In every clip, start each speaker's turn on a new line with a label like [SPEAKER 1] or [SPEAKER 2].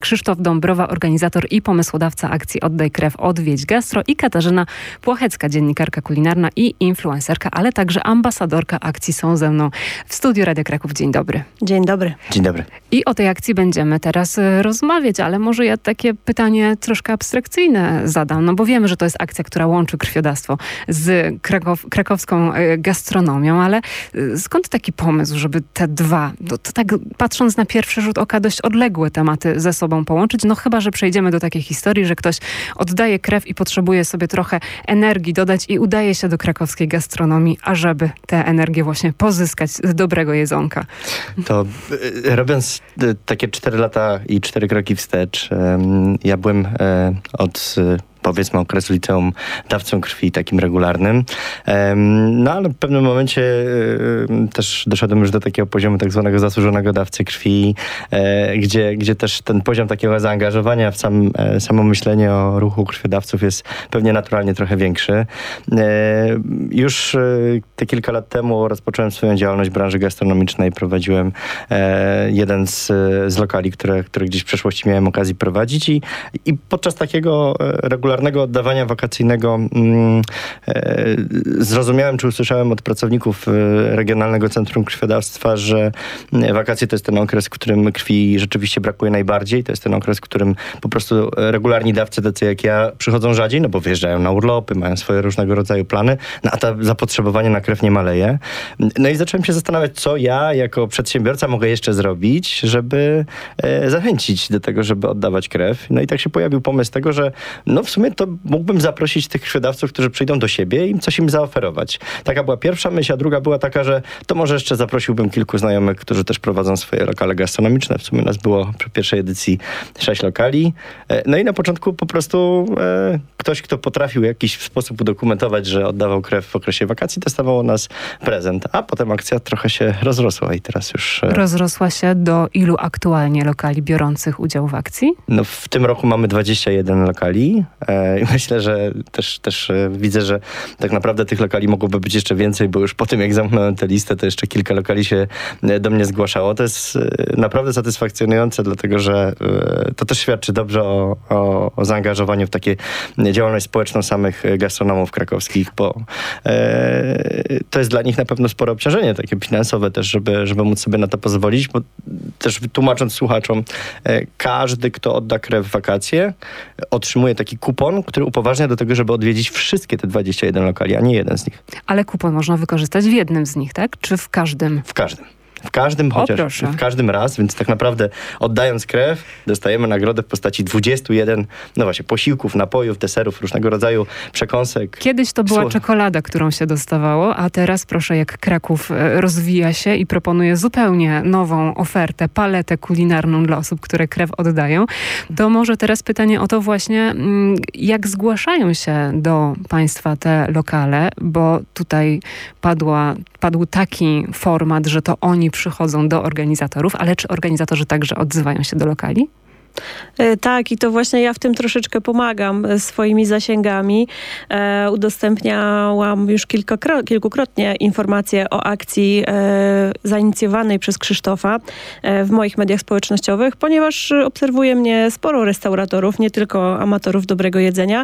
[SPEAKER 1] Krzysztof Dąbrowa, organizator i pomysłodawca akcji Oddaj Krew, Odwiedź Gastro i Katarzyna Płachecka, dziennikarka kulinarna i influencerka, ale także ambasadorka akcji są ze mną w studiu Radia Kraków. Dzień dobry.
[SPEAKER 2] Dzień dobry.
[SPEAKER 3] Dzień dobry.
[SPEAKER 1] I o tej akcji będziemy teraz rozmawiać, ale może ja takie pytanie troszkę abstrakcyjne zadam, no bo wiemy, że to jest akcja, która łączy krwiodawstwo z krakowską gastronomią, ale skąd taki pomysł, żeby te dwa, to tak patrząc na pierwszy rzut oka, dość odległe tematy ze sobą połączyć? No chyba, że przejdziemy do takiej historii, że ktoś oddaje krew i potrzebuje sobie trochę energii dodać i udaje się do krakowskiej gastronomii, ażeby tę energię właśnie pozyskać z dobrego jedzonka.
[SPEAKER 3] To robiąc takie 4 lata i 4 kroki wstecz, ja byłem od powiedzmy okresu liceum dawcą krwi takim regularnym. No ale w pewnym momencie też doszedłem już do takiego poziomu tak zwanego zasłużonego dawcy krwi, gdzie też ten poziom takiego zaangażowania w samo myślenie o ruchu krwiodawców jest pewnie naturalnie trochę większy. Już te kilka lat temu rozpocząłem swoją działalność w branży gastronomicznej. Prowadziłem jeden z lokali, które gdzieś w przeszłości miałem okazję prowadzić i podczas takiego regularnego oddawania wakacyjnego zrozumiałem, czy usłyszałem od pracowników Regionalnego Centrum Krwiodawstwa, że wakacje to jest ten okres, w którym krwi rzeczywiście brakuje najbardziej. To jest ten okres, w którym po prostu regularni dawcy, tacy jak ja, przychodzą rzadziej, no bo wyjeżdżają na urlopy, mają swoje różnego rodzaju plany, no a to zapotrzebowanie na krew nie maleje. No i zacząłem się zastanawiać, co ja jako przedsiębiorca mogę jeszcze zrobić, żeby zachęcić do tego, żeby oddawać krew. No i tak się pojawił pomysł tego, że no w sumie to mógłbym zaprosić tych krwiodawców, którzy przyjdą do siebie i coś im zaoferować. Taka była pierwsza myśl, a druga była taka, że to może jeszcze zaprosiłbym kilku znajomych, którzy też prowadzą swoje lokale gastronomiczne. W sumie nas było przy pierwszej edycji 6 lokali. No i na początku po prostu ktoś, kto potrafił w jakiś sposób udokumentować, że oddawał krew w okresie wakacji, dostawał od nas prezent. A potem akcja trochę się rozrosła i teraz już...
[SPEAKER 1] Rozrosła się do ilu aktualnie lokali biorących udział w akcji?
[SPEAKER 3] No w tym roku mamy 21 lokali. Myślę, że też widzę, że tak naprawdę tych lokali mogłoby być jeszcze więcej, bo już po tym, jak zamknąłem tę listę, to jeszcze kilka lokali się do mnie zgłaszało. To jest naprawdę satysfakcjonujące, dlatego że to też świadczy dobrze o zaangażowaniu w takie działalność społeczną samych gastronomów krakowskich, bo to jest dla nich na pewno spore obciążenie takie finansowe też, żeby móc sobie na to pozwolić, bo też tłumacząc słuchaczom, każdy, kto odda krew w wakacje, otrzymuje taki kupon, który upoważnia do tego, żeby odwiedzić wszystkie te 21 lokali, a nie jeden z nich.
[SPEAKER 1] Ale kupon można wykorzystać w jednym z nich, tak? Czy w każdym?
[SPEAKER 3] W każdym. W każdym, chociaż w każdym raz, więc tak naprawdę oddając krew, dostajemy nagrodę w postaci 21, no właśnie, posiłków, napojów, deserów, różnego rodzaju przekąsek.
[SPEAKER 1] Kiedyś to była czekolada, którą się dostawało, a teraz proszę, jak Kraków rozwija się i proponuje zupełnie nową ofertę, paletę kulinarną dla osób, które krew oddają, to może teraz pytanie o to właśnie, jak zgłaszają się do państwa te lokale, bo tutaj padł taki format, że to oni przychodzą do organizatorów, ale czy organizatorzy także odzywają się do lokali?
[SPEAKER 2] Tak, i to właśnie ja w tym troszeczkę pomagam swoimi zasięgami. Udostępniałam już kilkukrotnie informacje o akcji zainicjowanej przez Krzysztofa w moich mediach społecznościowych, ponieważ obserwuje mnie sporo restauratorów, nie tylko amatorów dobrego jedzenia.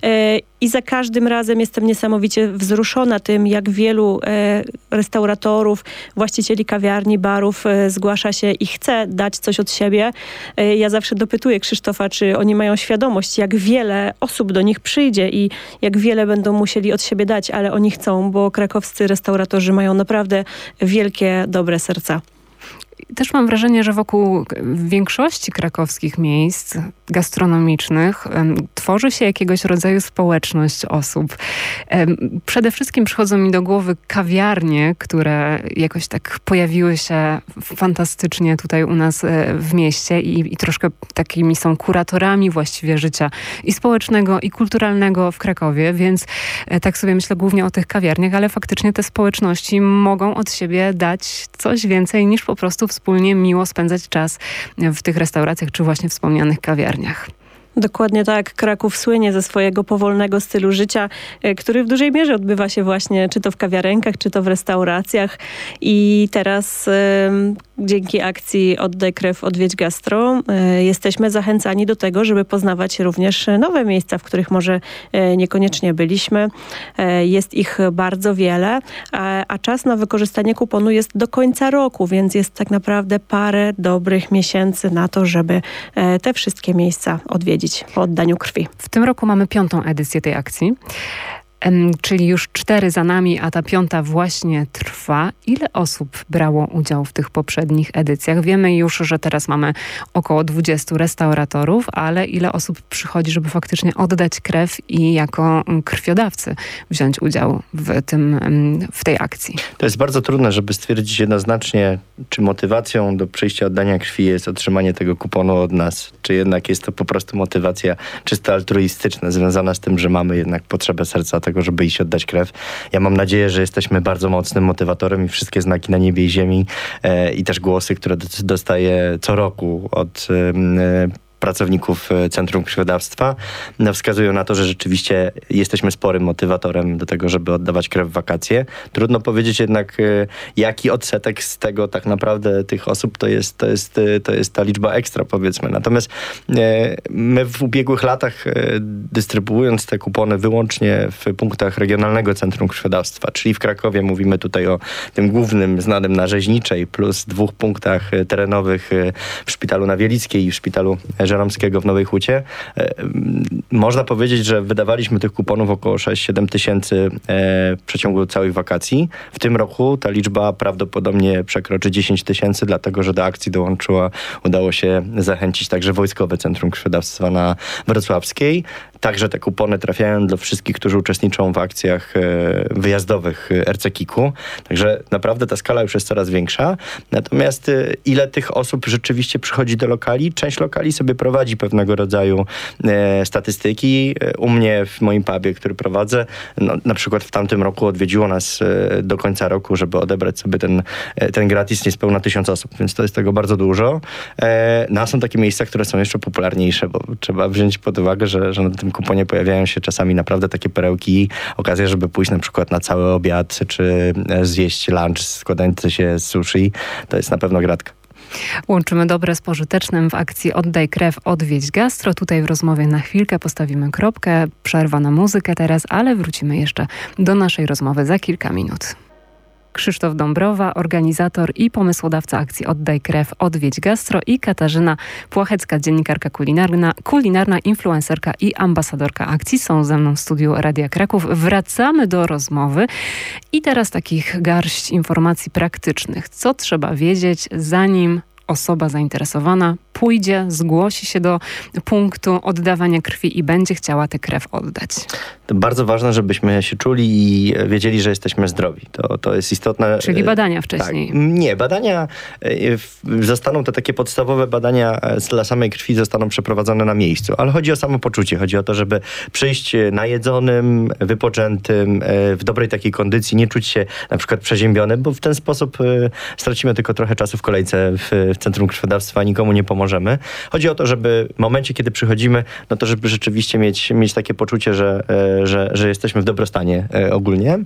[SPEAKER 2] I za każdym razem jestem niesamowicie wzruszona tym, jak wielu restauratorów, właścicieli kawiarni, barów zgłasza się i chce dać coś od siebie. Ja zawsze dopytuję Krzysztofa, czy oni mają świadomość, jak wiele osób do nich przyjdzie i jak wiele będą musieli od siebie dać, ale oni chcą, bo krakowscy restauratorzy mają naprawdę wielkie, dobre serca.
[SPEAKER 1] Też mam wrażenie, że wokół większości krakowskich miejsc gastronomicznych tworzy się jakiegoś rodzaju społeczność osób. Przede wszystkim przychodzą mi do głowy kawiarnie, które jakoś tak pojawiły się fantastycznie tutaj u nas w mieście i troszkę takimi są kuratorami właściwie życia i społecznego, i kulturalnego w Krakowie, więc tak sobie myślę głównie o tych kawiarniach, ale faktycznie te społeczności mogą od siebie dać coś więcej niż po prostu wspólnie miło spędzać czas w tych restauracjach czy właśnie wspomnianych kawiarniach.
[SPEAKER 2] Dokładnie tak. Kraków słynie ze swojego powolnego stylu życia, który w dużej mierze odbywa się właśnie czy to w kawiarenkach, czy to w restauracjach. I teraz dzięki akcji Oddaj Krew, Odwiedź Gastro jesteśmy zachęcani do tego, żeby poznawać również nowe miejsca, w których może niekoniecznie byliśmy. Jest ich bardzo wiele, a czas na wykorzystanie kuponu jest do końca roku, więc jest tak naprawdę parę dobrych miesięcy na to, żeby te wszystkie miejsca odwiedzić po oddaniu krwi.
[SPEAKER 1] W tym roku mamy 5. edycję tej akcji. Czyli już 4 za nami, a ta 5. właśnie trwa. Ile osób brało udział w tych poprzednich edycjach? Wiemy już, że teraz mamy około 20 restauratorów, ale ile osób przychodzi, żeby faktycznie oddać krew i jako krwiodawcy wziąć udział w tej akcji?
[SPEAKER 3] To jest bardzo trudne, żeby stwierdzić jednoznacznie, czy motywacją do przyjścia oddania krwi jest otrzymanie tego kuponu od nas, czy jednak jest to po prostu motywacja czysto altruistyczna, związana z tym, że mamy jednak potrzebę serca tego, żeby iść oddać krew. Ja mam nadzieję, że jesteśmy bardzo mocnym motywatorem i wszystkie znaki na niebie i ziemi i też głosy, które dostaję co roku od pracowników Centrum Krwiodawstwa wskazują na to, że rzeczywiście jesteśmy sporym motywatorem do tego, żeby oddawać krew w wakacje. Trudno powiedzieć jednak, jaki odsetek z tego tak naprawdę tych osób to jest ta liczba ekstra, powiedzmy. Natomiast my w ubiegłych latach, dystrybuując te kupony wyłącznie w punktach Regionalnego Centrum Krwiodawstwa, czyli w Krakowie, mówimy tutaj o tym głównym, znanym na Rzeźniczej, plus 2 punktach terenowych w Szpitalu na Wielickiej i w Szpitalu Żeromskiego w Nowej Hucie. Można powiedzieć, że wydawaliśmy tych kuponów około 6-7 tysięcy w przeciągu całych wakacji. W tym roku ta liczba prawdopodobnie przekroczy 10 tysięcy, dlatego że do akcji udało się zachęcić także Wojskowe Centrum Krwiodawstwa na Wrocławskiej. Także te kupony trafiają do wszystkich, którzy uczestniczą w akcjach wyjazdowych RCKiK-u. Także naprawdę ta skala już jest coraz większa. Natomiast ile tych osób rzeczywiście przychodzi do lokali? Część lokali sobie prowadzi pewnego rodzaju statystyki. U mnie w moim pubie, który prowadzę, na przykład w tamtym roku odwiedziło nas do końca roku, żeby odebrać sobie ten gratis, niespełna 1000 osób, więc to jest tego bardzo dużo. No a są takie miejsca, które są jeszcze popularniejsze, bo trzeba wziąć pod uwagę, że na tym kuponie pojawiają się czasami naprawdę takie perełki, okazja, żeby pójść na przykład na cały obiad, czy zjeść lunch składający się z sushi. To jest na pewno gratka.
[SPEAKER 1] Łączymy dobre z pożytecznym w akcji Oddaj Krew, Odwiedź Gastro. Tutaj w rozmowie na chwilkę postawimy kropkę. Przerwa na muzykę teraz, ale wrócimy jeszcze do naszej rozmowy za kilka minut. Krzysztof Dąbrowa, organizator i pomysłodawca akcji Oddaj Krew, Odwiedź Gastro i Katarzyna Płachecka, dziennikarka kulinarna, influencerka i ambasadorka akcji są ze mną w studiu Radia Kraków. Wracamy do rozmowy i teraz takich garść informacji praktycznych. Co trzeba wiedzieć, zanim osoba zainteresowana pójdzie, zgłosi się do punktu oddawania krwi i będzie chciała tę krew oddać?
[SPEAKER 3] To bardzo ważne, żebyśmy się czuli i wiedzieli, że jesteśmy zdrowi. To jest istotne.
[SPEAKER 1] Czyli badania wcześniej.
[SPEAKER 3] Tak. Nie, badania zostaną, te takie podstawowe badania dla samej krwi zostaną przeprowadzone na miejscu, ale chodzi o samopoczucie. Chodzi o to, żeby przyjść najedzonym, wypoczętym, w dobrej takiej kondycji, nie czuć się na przykład przeziębionym, bo w ten sposób stracimy tylko trochę czasu w kolejce w Centrum Krwiodawstwa, nikomu nie pomożemy. Chodzi o to, żeby w momencie, kiedy przychodzimy, no to żeby rzeczywiście mieć takie poczucie, że jesteśmy w dobrostanie ogólnie.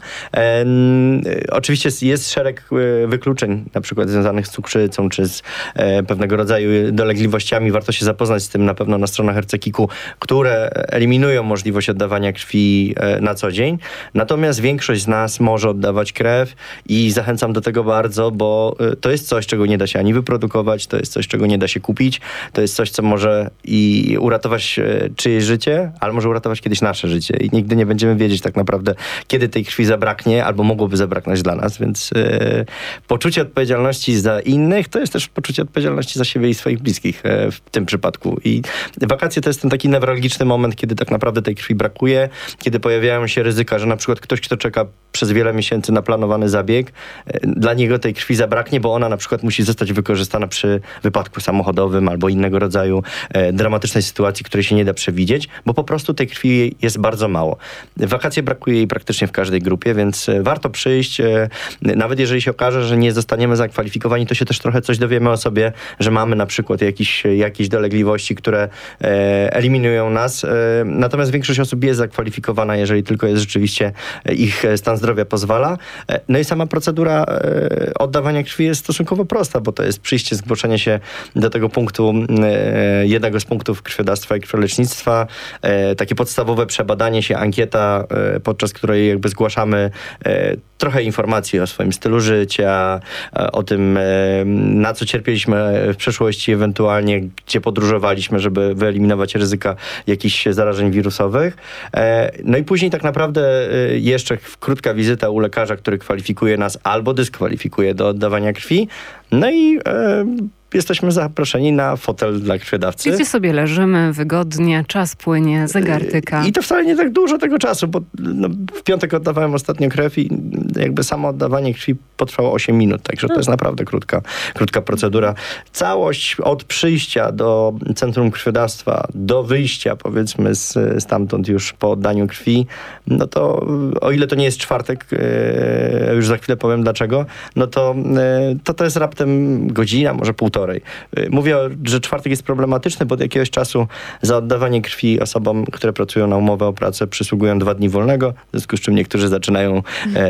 [SPEAKER 3] Oczywiście jest szereg wykluczeń, na przykład związanych z cukrzycą, czy z pewnego rodzaju dolegliwościami. Warto się zapoznać z tym na pewno na stronach RCKiK-u, które eliminują możliwość oddawania krwi na co dzień. Natomiast większość z nas może oddawać krew i zachęcam do tego bardzo, bo to jest coś, czego nie da się ani wyprodukować, to jest coś, czego nie da się kupić, to jest coś, co może i uratować czyjeś życie, ale może uratować kiedyś nasze życie i nigdy nie będziemy wiedzieć tak naprawdę, kiedy tej krwi zabraknie, albo mogłoby zabraknąć dla nas, więc poczucie odpowiedzialności za innych to jest też poczucie odpowiedzialności za siebie i swoich bliskich w tym przypadku. I wakacje to jest ten taki newralgiczny moment, kiedy tak naprawdę tej krwi brakuje, kiedy pojawiają się ryzyka, że na przykład ktoś, kto czeka przez wiele miesięcy na planowany zabieg, dla niego tej krwi zabraknie, bo ona na przykład musi zostać wykorzystana przy wypadku samochodowym albo innego rodzaju dramatycznej sytuacji, której się nie da przewidzieć, bo po prostu tej krwi jest bardzo mało. W wakacje brakuje jej praktycznie w każdej grupie, więc warto przyjść. Nawet jeżeli się okaże, że nie zostaniemy zakwalifikowani, to się też trochę coś dowiemy o sobie, że mamy na przykład jakieś dolegliwości, które eliminują nas. Natomiast większość osób jest zakwalifikowana, jeżeli tylko jest rzeczywiście ich stan zdrowia pozwala. No i sama procedura oddawania krwi jest stosunkowo prosta, bo to jest przyjście, zgłoszenie się do tego punktu, jednego z punktów krwiodawstwa i krwiolecznictwa, takie podstawowe przebadanie się, ankieta, podczas której jakby zgłaszamy trochę informacji o swoim stylu życia, o tym, na co cierpieliśmy w przeszłości, ewentualnie gdzie podróżowaliśmy, żeby wyeliminować ryzyka jakichś zarażeń wirusowych. No i później tak naprawdę jeszcze krótka wizyta u lekarza, który kwalifikuje nas albo dyskwalifikuje do oddawania krwi. No i jesteśmy zaproszeni na fotel dla krwiodawcy.
[SPEAKER 1] Gdzie sobie leżymy wygodnie, czas płynie, zegar tyka.
[SPEAKER 3] I to wcale nie tak dużo tego czasu, bo w piątek oddawałem ostatnio krew i jakby samo oddawanie krwi potrwało 8 minut, także to jest naprawdę krótka procedura. Całość od przyjścia do centrum krwiodawstwa, do wyjścia powiedzmy stamtąd już po oddaniu krwi, no to o ile to nie jest czwartek, już za chwilę powiem dlaczego, no to jest raptem godzina, może półtorej. Mówię, że czwartek jest problematyczny, bo od jakiegoś czasu za oddawanie krwi osobom, które pracują na umowę o pracę, przysługują 2 dni wolnego, w związku z czym niektórzy zaczynają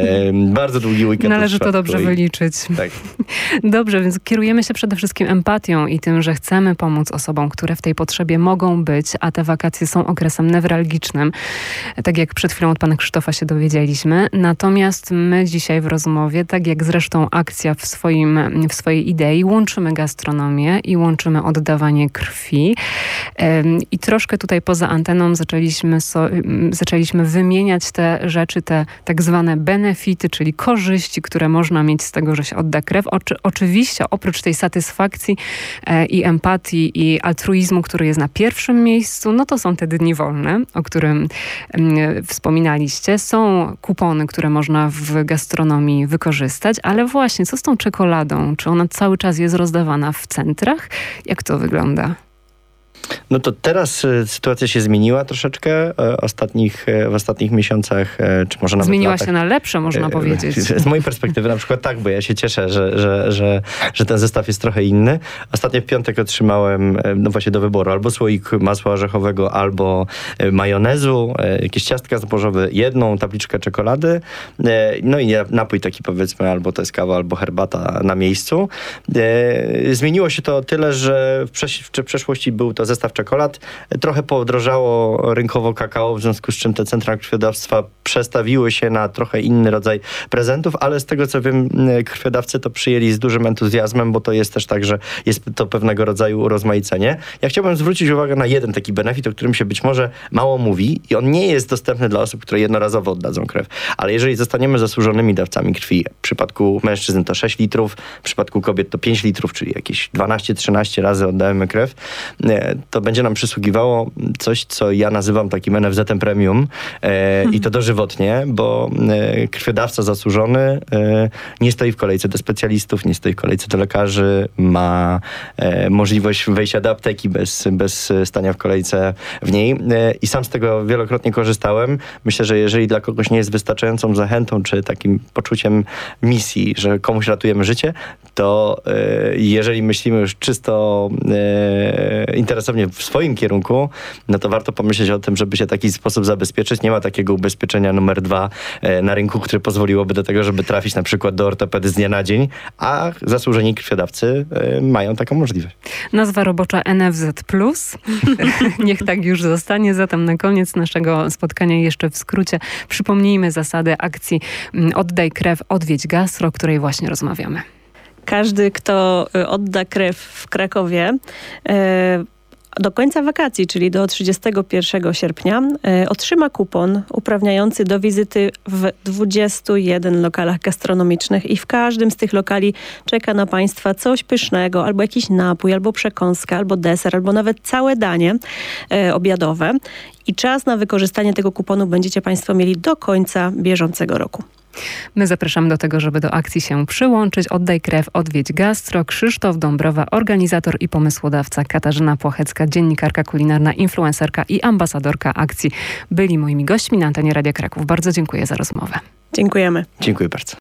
[SPEAKER 3] bardzo długi weekend.
[SPEAKER 1] Należy to dobrze wyliczyć.
[SPEAKER 3] Tak.
[SPEAKER 1] Dobrze, więc kierujemy się przede wszystkim empatią i tym, że chcemy pomóc osobom, które w tej potrzebie mogą być, a te wakacje są okresem newralgicznym, tak jak przed chwilą od pana Krzysztofa się dowiedzieliśmy. Natomiast my dzisiaj w rozmowie, tak jak zresztą akcja w swojej idei, łączymy gastronomię i łączymy oddawanie krwi. I troszkę tutaj poza anteną zaczęliśmy wymieniać te rzeczy, te tak zwane benefity, czyli korzyści, które można mieć z tego, że się odda krew. Oczywiście oprócz tej satysfakcji i empatii i altruizmu, który jest na pierwszym miejscu, no to są te dni wolne, o którym wspominaliście. Są kupony, które można w gastronomii wykorzystać, ale właśnie co z tą czekoladą? Czy ona cały czas jest rozdawana w centrach? Jak to wygląda?
[SPEAKER 3] No to teraz sytuacja się zmieniła troszeczkę w ostatnich miesiącach, czy może nawet
[SPEAKER 1] zmieniła
[SPEAKER 3] latach.
[SPEAKER 1] się na lepsze, można powiedzieć.
[SPEAKER 3] Z mojej perspektywy na przykład tak, bo ja się cieszę, że ten zestaw jest trochę inny. Ostatnio w piątek otrzymałem, no właśnie do wyboru, albo słoik masła orzechowego, albo majonezu, jakieś ciastka zbożowe, jedną tabliczkę czekolady, no i napój taki powiedzmy, albo to jest kawa, albo herbata na miejscu. Zmieniło się to o tyle, że w przeszłości był to zestaw czekolad. Trochę podrożało rynkowo kakao, w związku z czym te centra krwiodawstwa przestawiły się na trochę inny rodzaj prezentów, ale z tego co wiem, krwiodawcy to przyjęli z dużym entuzjazmem, bo to jest też tak, że jest to pewnego rodzaju urozmaicenie. Ja chciałbym zwrócić uwagę na jeden taki benefit, o którym się być może mało mówi i on nie jest dostępny dla osób, które jednorazowo oddadzą krew. Ale jeżeli zostaniemy zasłużonymi dawcami krwi, w przypadku mężczyzn to 6 litrów, w przypadku kobiet to 5 litrów, czyli jakieś 12-13 razy oddajemy krew, to będzie nam przysługiwało coś, co ja nazywam takim NFZ-em premium i to dożywotnie, bo krwiodawca zasłużony nie stoi w kolejce do specjalistów, nie stoi w kolejce do lekarzy, ma możliwość wejścia do apteki bez stania w kolejce w niej i sam z tego wielokrotnie korzystałem. Myślę, że jeżeli dla kogoś nie jest wystarczającą zachętą, czy takim poczuciem misji, że komuś ratujemy życie, to jeżeli myślimy już czysto interesownie w swoim kierunku, no to warto pomyśleć o tym, żeby się w taki sposób zabezpieczyć. Nie ma takiego ubezpieczenia numer 2 na rynku, które pozwoliłoby do tego, żeby trafić na przykład do ortopedy z dnia na dzień, a zasłużeni krwiodawcy mają taką możliwość.
[SPEAKER 1] Nazwa robocza NFZ+. Niech tak już zostanie. Zatem na koniec naszego spotkania jeszcze w skrócie przypomnijmy zasady akcji Oddaj krew, odwiedź gastro, o której właśnie rozmawiamy.
[SPEAKER 2] Każdy, kto odda krew w Krakowie, do końca wakacji, czyli do 31 sierpnia, otrzyma kupon uprawniający do wizyty w 21 lokalach gastronomicznych i w każdym z tych lokali czeka na Państwa coś pysznego, albo jakiś napój, albo przekąska, albo deser, albo nawet całe danie obiadowe. I czas na wykorzystanie tego kuponu będziecie Państwo mieli do końca bieżącego roku.
[SPEAKER 1] My zapraszamy do tego, żeby do akcji się przyłączyć. Oddaj krew, odwiedź gastro. Krzysztof Dąbrowa, organizator i pomysłodawca, Katarzyna Płochecka, dziennikarka kulinarna, influencerka i ambasadorka akcji byli moimi gośćmi na antenie Radia Kraków. Bardzo dziękuję za rozmowę.
[SPEAKER 2] Dziękujemy.
[SPEAKER 3] Dziękuję bardzo.